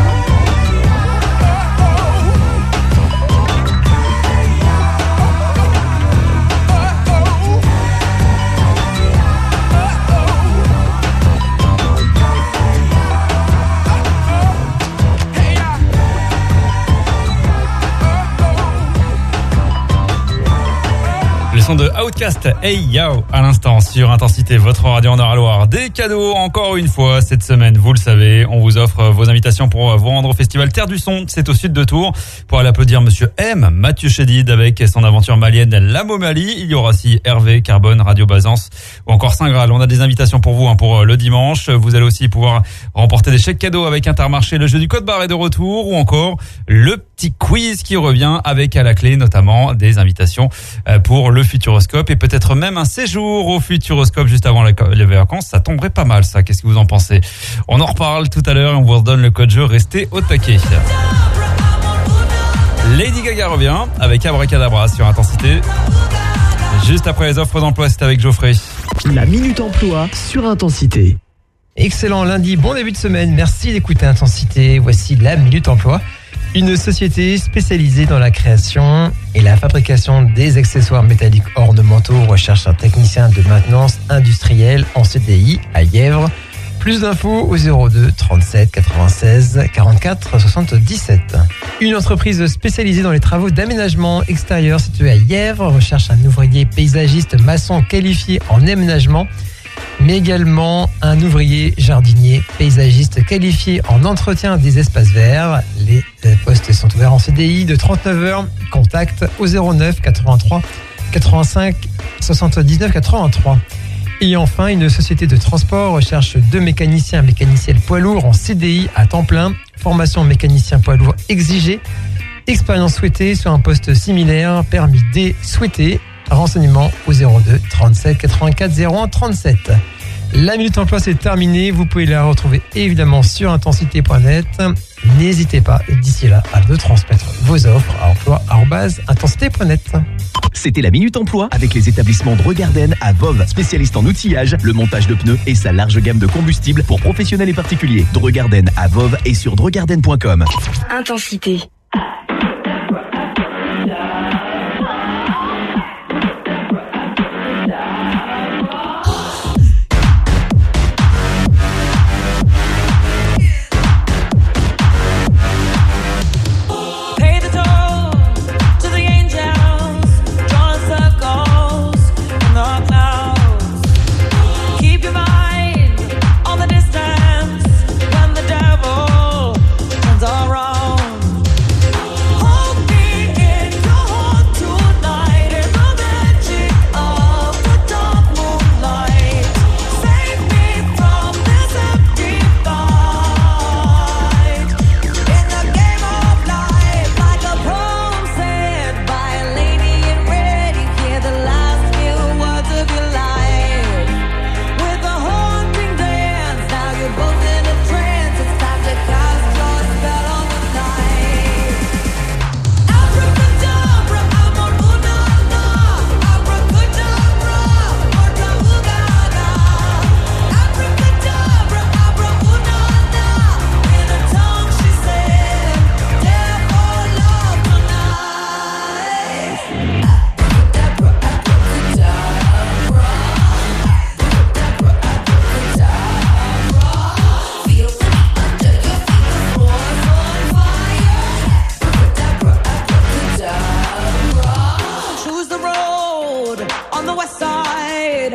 Le son de Outkast, Hey Yo, à l'instant sur Intensité, votre radio en Eure-et-Loire. Des cadeaux encore une fois cette semaine, vous le savez, on vous offre vos invitations pour vous rendre au festival Terre du Son, c'est au sud de Tours. Pour aller applaudir Monsieur M, Mathieu Chédid avec son aventure malienne La Momalie. Il y aura aussi Hervé, Carbone, Radio Bazance ou encore Saint-Graal. On a des invitations pour vous pour le dimanche. Vous allez aussi pouvoir remporter des chèques cadeaux avec Intermarché. Le jeu du code barre est de retour ou encore le petit quiz qui revient avec à la clé notamment des invitations pour le Futuroscope et peut-être même un séjour au Futuroscope juste avant les vacances. Ça tomberait pas mal ça. Qu'est-ce que vous en pensez? On en reparle tout à l'heure et on vous redonne le code jeu. Restez au taquet. Lady Gaga revient avec Abracadabra sur Intensité. Juste après les offres d'emploi, c'est avec Geoffrey. La Minute Emploi sur Intensité. Excellent lundi, bon début de semaine. Merci d'écouter Intensité. Voici la Minute Emploi. Une société spécialisée dans la création et la fabrication des accessoires métalliques ornementaux recherche un technicien de maintenance industrielle en CDI à Yèvres. Plus d'infos au 02 37 96 44 77. Une entreprise spécialisée dans les travaux d'aménagement extérieur située à Yèvres recherche un ouvrier paysagiste maçon qualifié en aménagement, mais également un ouvrier jardinier paysagiste qualifié en entretien des espaces verts. Les postes sont ouverts en CDI de 39 heures. Contact au 09 83 85 79 83. Et enfin, une société de transport recherche 2 mécaniciens et mécaniciennes poids lourds en CDI à temps plein. Formation mécanicien poids lourd exigée. Expérience souhaitée sur un poste similaire. Permis D souhaité. Renseignements au 02 37 84 01 37. La Minute Emploi, c'est terminé. Vous pouvez la retrouver évidemment sur intensité.net. N'hésitez pas d'ici là à me transmettre vos offres à emploi@intensité.net. C'était la Minute Emploi avec les établissements Dregarden à Voves, spécialiste en outillage, le montage de pneus et sa large gamme de combustibles pour professionnels et particuliers. Dregarden à Voves et sur dregarden.com. Intensité.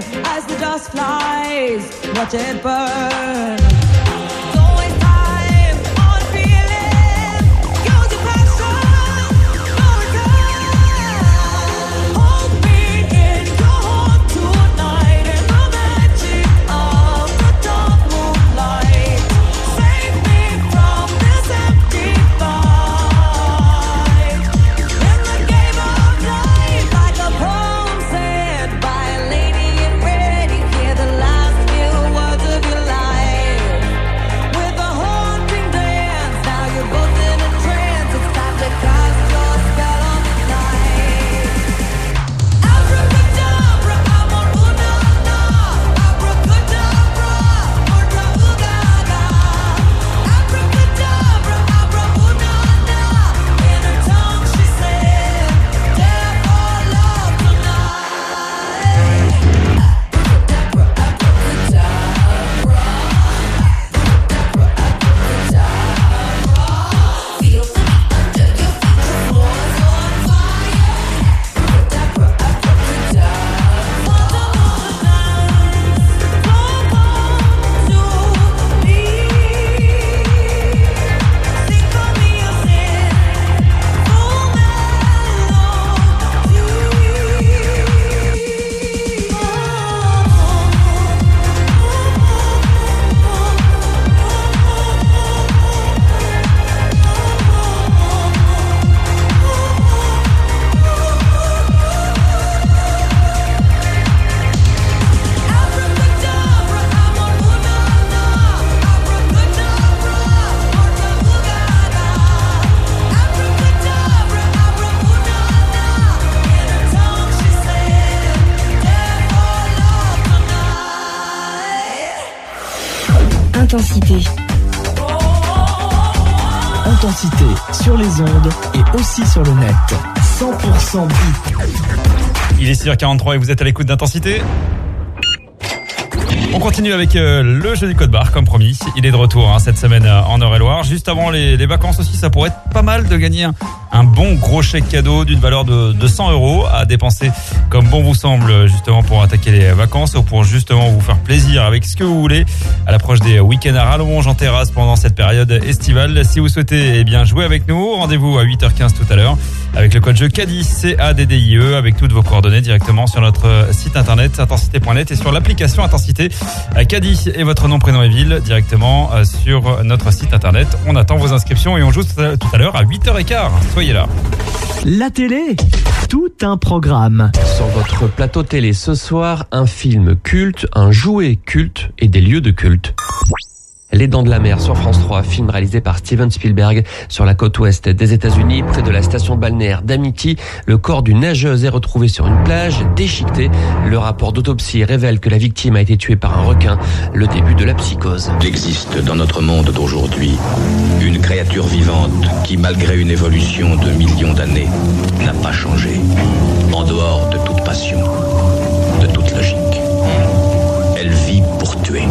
as the dust flies. Watch it burn. Intensité. Intensité sur les ondes et aussi sur le net. 100% beat. Il est 6h43 et vous êtes à l'écoute d'Intensité. On continue avec le jeu du code barre, comme promis. Il est de retour cette semaine en Eure-et-Loire. Juste avant les vacances aussi, ça pourrait être pas mal de gagner un bon gros chèque cadeau d'une valeur de 100 € à dépenser comme bon vous semble, justement pour attaquer les vacances ou pour justement vous faire plaisir avec ce que vous voulez à l'approche des week-ends à rallonge en terrasse pendant cette période estivale. Si vous souhaitez jouer avec nous, rendez-vous à 8h15 tout à l'heure avec le code jeu CADIE, CADDIE, avec toutes vos coordonnées directement sur notre site internet intensité.net et sur l'application Intensité. CADIE et votre nom, prénom et ville directement sur notre site internet. On attend vos inscriptions et on joue tout à l'heure à 8h15. Soyez là. La télé, tout un programme. Sur votre plateau télé ce soir, un film culte, un jouet culte et des lieux de culte. Les Dents de la Mer sur France 3, film réalisé par Steven Spielberg sur la côte ouest des États-Unis, près de la station balnéaire d'Amity. Le corps d'une nageuse est retrouvé sur une plage, déchiqueté. Le rapport d'autopsie révèle que la victime a été tuée par un requin. Le début de la psychose. Il existe dans notre monde d'aujourd'hui une créature vivante qui, malgré une évolution de millions d'années, n'a pas changé. En dehors de toute passion, de toute logique. Elle vit pour tuer.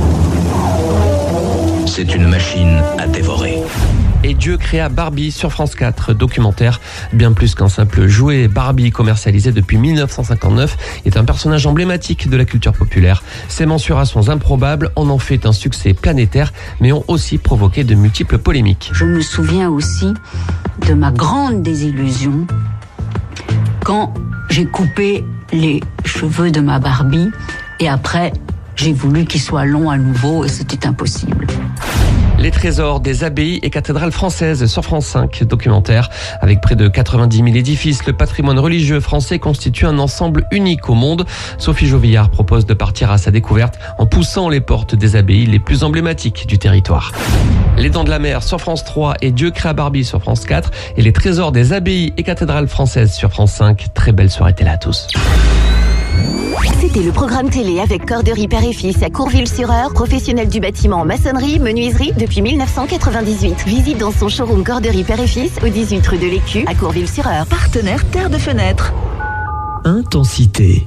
C'est une machine à dévorer. Et Dieu créa Barbie sur France 4, documentaire bien plus qu'un simple jouet. Barbie, commercialisé depuis 1959, est un personnage emblématique de la culture populaire. Ses mensurations improbables en ont fait un succès planétaire, mais ont aussi provoqué de multiples polémiques. Je me souviens aussi de ma grande désillusion quand j'ai coupé les cheveux de ma Barbie et après j'ai voulu qu'ils soient longs à nouveau et c'était impossible. Les trésors des abbayes et cathédrales françaises sur France 5, documentaire. Avec près de 90 000 édifices, le patrimoine religieux français constitue un ensemble unique au monde. Sophie Jovillard propose de partir à sa découverte en poussant les portes des abbayes les plus emblématiques du territoire. Les Dents de la Mer sur France 3 et Dieu créa Barbie sur France 4 et les trésors des abbayes et cathédrales françaises sur France 5. Très belle soirée télé à tous. C'était le programme télé avec Corderie Père et Fils à Courville-sur-Eure, professionnel du bâtiment en maçonnerie, menuiserie depuis 1998. Visite dans son showroom Corderie Père et Fils au 18 rue de l'Écu à Courville-sur-Eure. Partenaire Terre de Fenêtre. Intensité.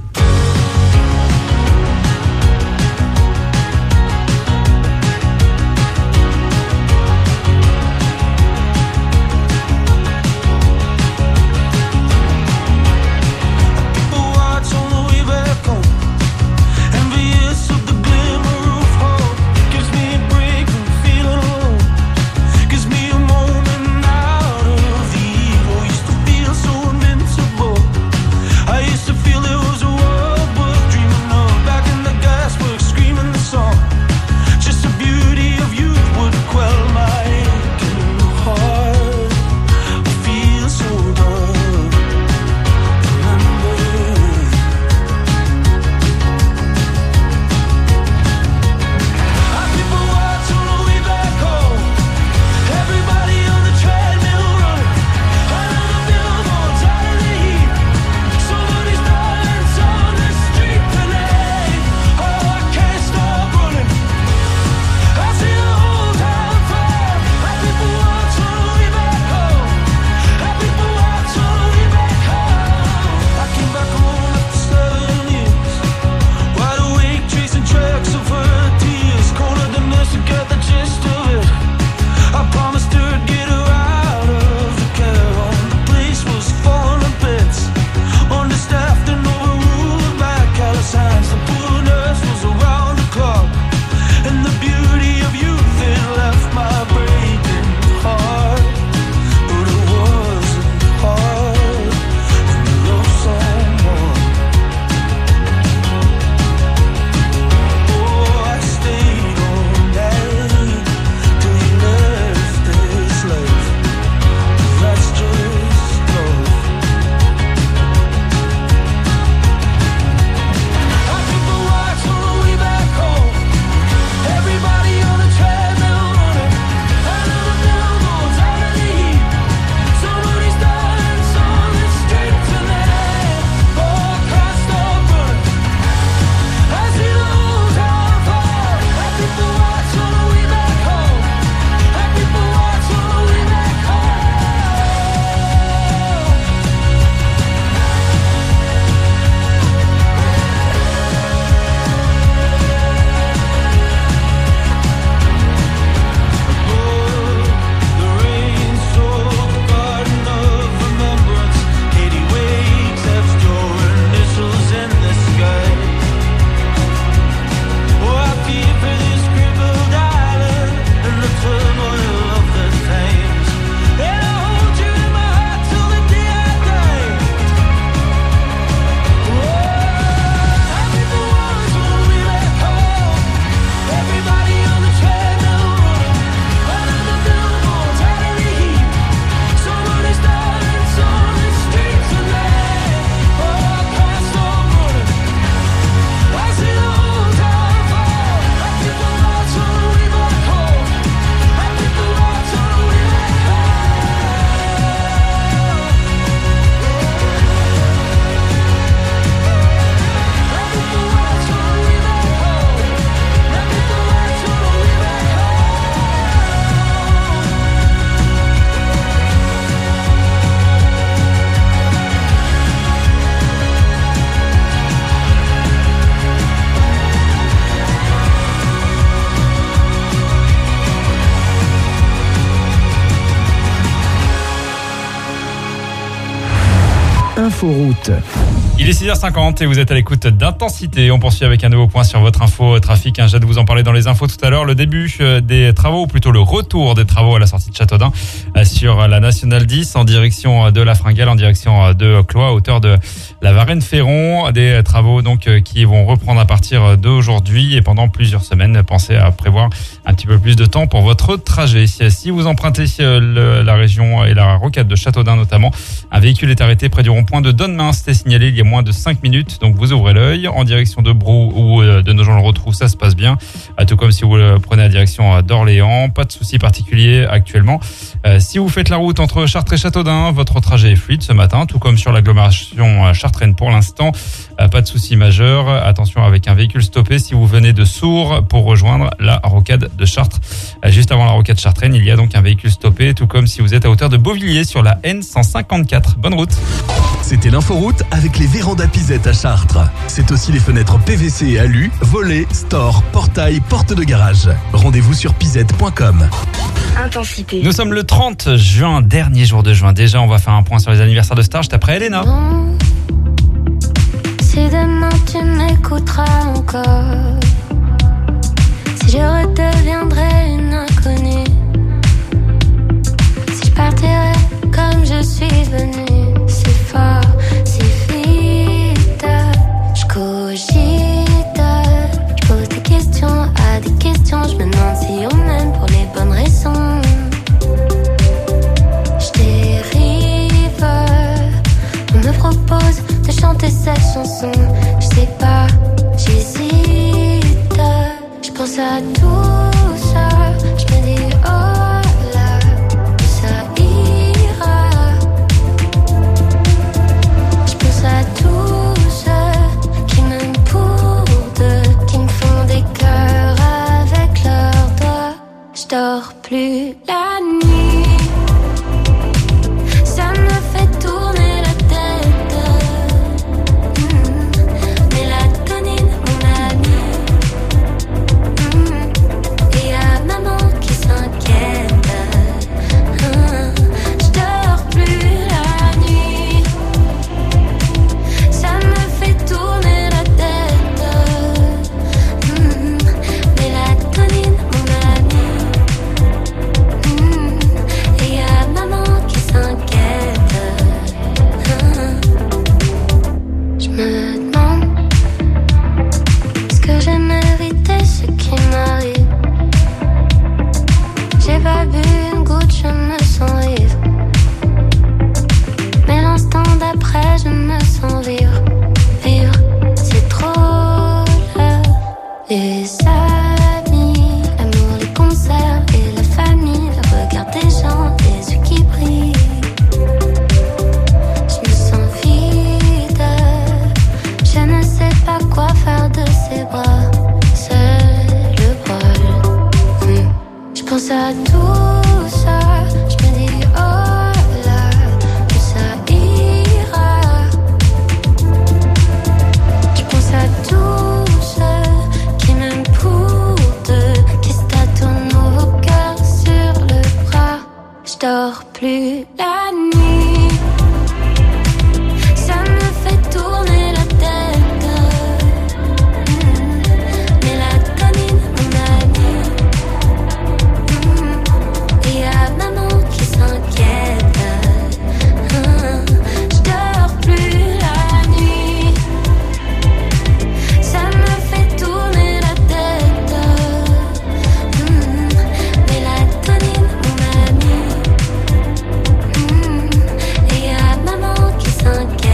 l'inforoute. Il est 6h50 et vous êtes à l'écoute d'Intensité. On poursuit avec un nouveau point sur votre info trafic. J'ai de vous en parler dans les infos tout à l'heure. Le début des travaux, ou plutôt le retour des travaux à la sortie de Châteaudun sur la Nationale 10 en direction de la Fringale, en direction de Cloix, à hauteur de la Varenne-Ferron. Des travaux donc qui vont reprendre à partir d'aujourd'hui et pendant plusieurs semaines. Pensez à prévoir un petit peu plus de temps pour votre trajet. Si vous empruntez la région et la rocade de Châteaudun notamment, un véhicule est arrêté près du rond-point de Donnemain. C'était signalé il y a moins de 5 minutes, donc vous ouvrez l'œil. En direction de Brou ou de Nogent-le-Rotrou, ça se passe bien, tout comme si vous prenez la direction d'Orléans. Pas de soucis particuliers actuellement. Si vous faites la route entre Chartres et Châteaudun, votre trajet est fluide ce matin, tout comme sur l'agglomération chartraine pour l'instant. Pas de soucis majeurs. Attention avec un véhicule stoppé si vous venez de Sourds pour rejoindre la rocade de Chartres. Juste avant la rocade chartraine, il y a donc un véhicule stoppé, tout comme si vous êtes à hauteur de Beauvilliers sur la N154. Bonne route. C'était l'inforoute avec les vérandas Pisette à Chartres. C'est aussi les fenêtres PVC et alu, volets, stores, portails, portes de garage. Rendez-vous sur pisette.com. Intensité. Nous sommes le 30 juin, dernier jour de juin. Déjà, on va faire un point sur les anniversaires de stars. Juste après Elena. Non. Si demain tu m'écouteras encore, si je redeviendrai une inconnue, si je partirai comme je suis venue, c'est fort, c'est vite. Je cogite, je pose des questions à des questions, je me demande si on m'aime pour les bonnes raisons. Je dérive, on me propose de chanter cette chanson, je sais pas, j'hésite, je pense à tout ça, je me dis oh là, ça ira, je pense à tous ceux qui m'aiment pour deux, qui me font des cœurs avec leurs doigts, je dors plus la nuit, ça me fait tourner la tête. Mélatonine, mon ami. Et y'a maman qui s'inquiète. Je dors plus la nuit. Ça me fait tourner la tête. Mélatonine, mon ami. Et y'a maman qui s'inquiète. Je me demande, est-ce que j'ai mérité ce qui m'arrive? J'ai pas bu une goutte, je me sens ivre. Mais l'instant d'après, je me sens vivre. Vivre, c'est trop là. Les amis, l'amour, les concerts et la famille, le regard des gens, les yeux qui brillent. Je me sens vide, je ne sais pas quoi faire de ces bras. C'est le bol. Je pense à tout ça, je me dis oh là, que ça ira. Je pense à tous ceux qui m'aiment pour deux, qui se tâtonnent nos cœurs sur le bras. Je dors plus la nuit, ça me fait tourner la tête. Mélatonine, mon ami. Et y'a maman qui s'inquiète. Je dors plus la nuit, ça me fait tourner la tête. Mélatonine, mon ami. Et y'a maman qui s'inquiète.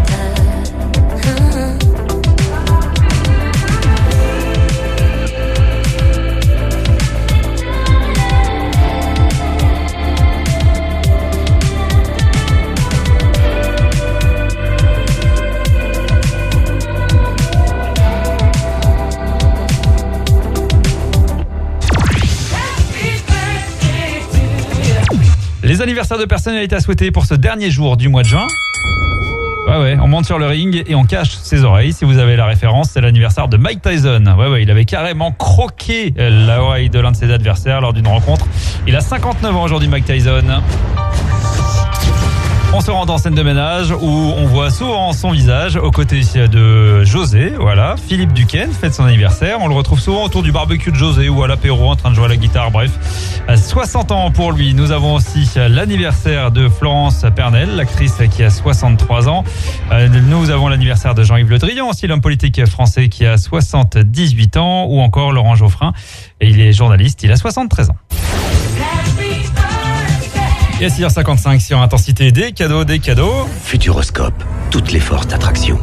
Les anniversaires de personnalités à souhaiter pour ce dernier jour du mois de juin. Ouais, on monte sur le ring et on cache ses oreilles. Si vous avez la référence, c'est l'anniversaire de Mike Tyson. Ouais, il avait carrément croqué l'oreille de l'un de ses adversaires lors d'une rencontre. Il a 59 ans aujourd'hui, Mike Tyson. On se rend dans scène de ménage où on voit souvent son visage aux côtés de José. Voilà, Philippe Duquesne fête son anniversaire. On le retrouve souvent autour du barbecue de José ou à l'apéro en train de jouer à la guitare. Bref, 60 ans pour lui. Nous avons aussi l'anniversaire de Florence Pernel, l'actrice qui a 63 ans. Nous avons l'anniversaire de Jean-Yves Le Drian, aussi l'homme politique français qui a 78 ans, ou encore Laurent Geoffrin. Et il est journaliste, il a 73 ans. Et à 6h55 sur Intensité, des cadeaux. Futuroscope, toutes les forces d'attraction.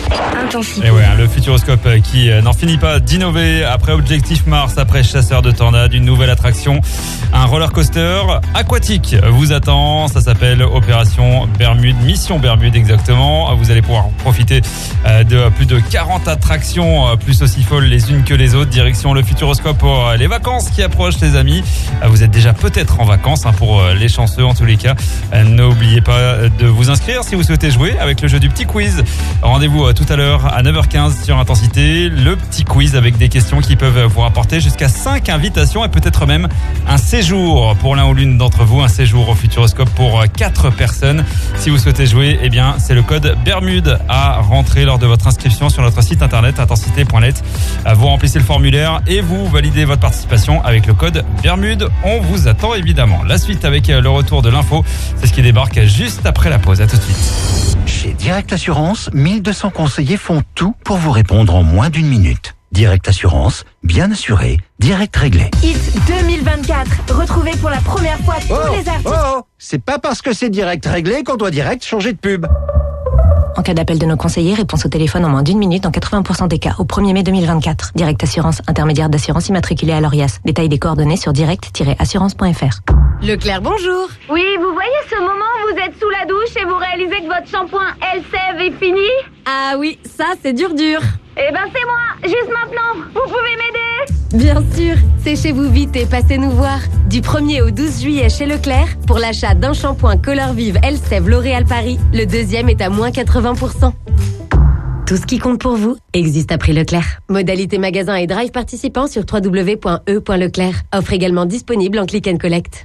Et ouais, le Futuroscope qui n'en finit pas d'innover. Après Objectif Mars, après Chasseur de Tornades, une nouvelle attraction, un roller coaster aquatique vous attend. Ça s'appelle Opération Bermude, Mission Bermude exactement. Vous allez pouvoir profiter de plus de 40 attractions, plus aussi folles les unes que les autres. Direction le Futuroscope pour les vacances qui approchent, les amis. Vous êtes déjà peut-être en vacances, pour les chanceux en tous les cas. N'oubliez pas de vous inscrire si vous souhaitez jouer avec le jeu du petit quiz. Rendez-vous tout à l'heure à 9h15 sur Intensité, le petit quiz avec des questions qui peuvent vous rapporter jusqu'à 5 invitations et peut-être même un séjour pour l'un ou l'une d'entre vous, un séjour au Futuroscope pour 4 personnes. Si vous souhaitez jouer, eh bien c'est le code Bermude à rentrer lors de votre inscription sur notre site internet intensité.net. Vous remplissez le formulaire et vous validez votre participation avec le code Bermude. On vous attend évidemment. La suite avec le retour de l'info, c'est ce qui débarque juste après la pause. À tout de suite. Chez Direct Assurance, 1200 conseillers font tout pour vous répondre en moins d'une minute. Direct Assurance, bien assuré, direct réglé. Hit 2024, retrouvez pour la première fois tous les artistes. C'est pas parce que c'est direct réglé qu'on doit direct changer de pub. En cas d'appel de nos conseillers, réponse au téléphone en moins d'une minute dans 80% des cas, au 1er mai 2024. Direct Assurance, intermédiaire d'assurance immatriculée à l'ORIAS. Détail des coordonnées sur direct-assurance.fr. Leclerc, bonjour. Oui, vous voyez ce moment où vous êtes sous la douche et vous réalisez que votre shampoing Elseve est fini? Ah oui, ça c'est dur. Eh ben c'est moi, juste maintenant. Vous pouvez m'aider? Bien sûr, séchez-vous vite et passez nous voir. Du 1er au 12 juillet chez Leclerc, pour l'achat d'un shampoing Color Vive Elseve L'Oréal Paris, le deuxième est à moins 80%. Tout ce qui compte pour vous existe à prix Leclerc. Modalité magasin et drive participants sur www.e.leclerc. Offre également disponible en click and collect.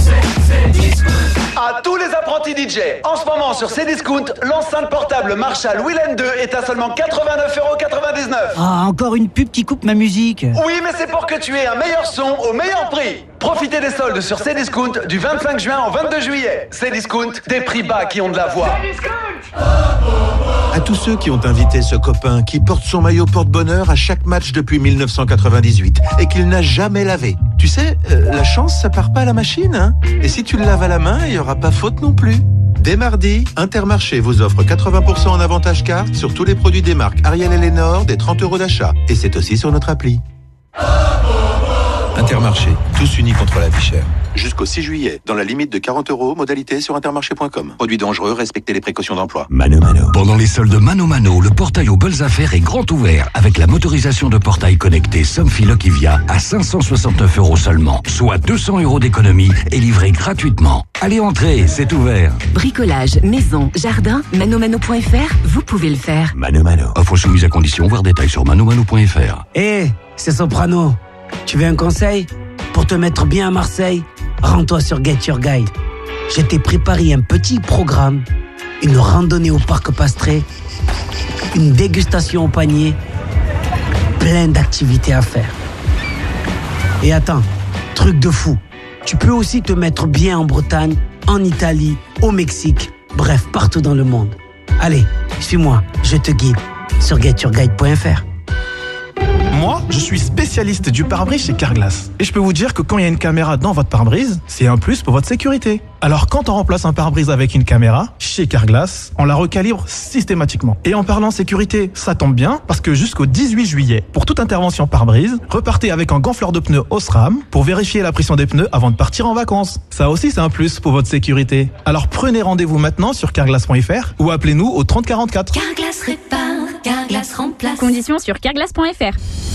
À tous les apprentis DJ, en ce moment sur Cdiscount, l'enceinte portable Marshall Willen 2 est à seulement 89,99€. Ah, encore une pub qui coupe ma musique. Oui, mais c'est pour que tu aies un meilleur son au meilleur prix. Profitez des soldes sur Cdiscount du 25 juin au 22 juillet. Cdiscount, des prix bas qui ont de la voix. À tous ceux qui ont invité ce copain qui porte son maillot porte-bonheur à chaque match depuis 1998 et qu'il n'a jamais lavé. Tu sais, la chance, ça part pas à la machine, hein. Et si tu le laves à la main, il n'y aura pas faute non plus. Dès mardi, Intermarché vous offre 80% en avantage carte sur tous les produits des marques Ariel et Lénore, des 30€ d'achat. Et c'est aussi sur notre appli. Intermarché, tous unis contre la vie chère. Jusqu'au 6 juillet, dans la limite de 40€, modalité sur intermarché.com. Produits dangereux, respectez les précautions d'emploi. Mano Mano. Pendant les soldes Mano Mano, le portail aux belles affaires est grand ouvert avec la motorisation de portail connecté Somfy Lokivia à 569€ seulement, soit 200€ d'économie et livré gratuitement. Allez, entrez, c'est ouvert. Bricolage, maison, jardin, manomano.fr, vous pouvez le faire. Mano Mano. Offre soumise à condition, voir détails sur manomano.fr. C'est Soprano. Tu veux un conseil? Pour te mettre bien à Marseille, rends-toi sur Get Your Guide. Je t'ai préparé un petit programme, une randonnée au parc Pastré, une dégustation au panier, plein d'activités à faire. Et attends, truc de fou, tu peux aussi te mettre bien en Bretagne, en Italie, au Mexique, bref, partout dans le monde. Allez, suis-moi, je te guide sur getyourguide.fr. Moi, je suis spécialiste du pare-brise chez Carglass. Et je peux vous dire que quand il y a une caméra dans votre pare-brise, c'est un plus pour votre sécurité. Alors quand on remplace un pare-brise avec une caméra, chez Carglass, on la recalibre systématiquement. Et en parlant sécurité, ça tombe bien, parce que jusqu'au 18 juillet, pour toute intervention pare-brise, repartez avec un gonfleur de pneus Osram pour vérifier la pression des pneus avant de partir en vacances. Ça aussi, c'est un plus pour votre sécurité. Alors prenez rendez-vous maintenant sur carglass.fr ou appelez-nous au 3044. Carglass répare, Carglass remplace. Conditions sur carglass.fr.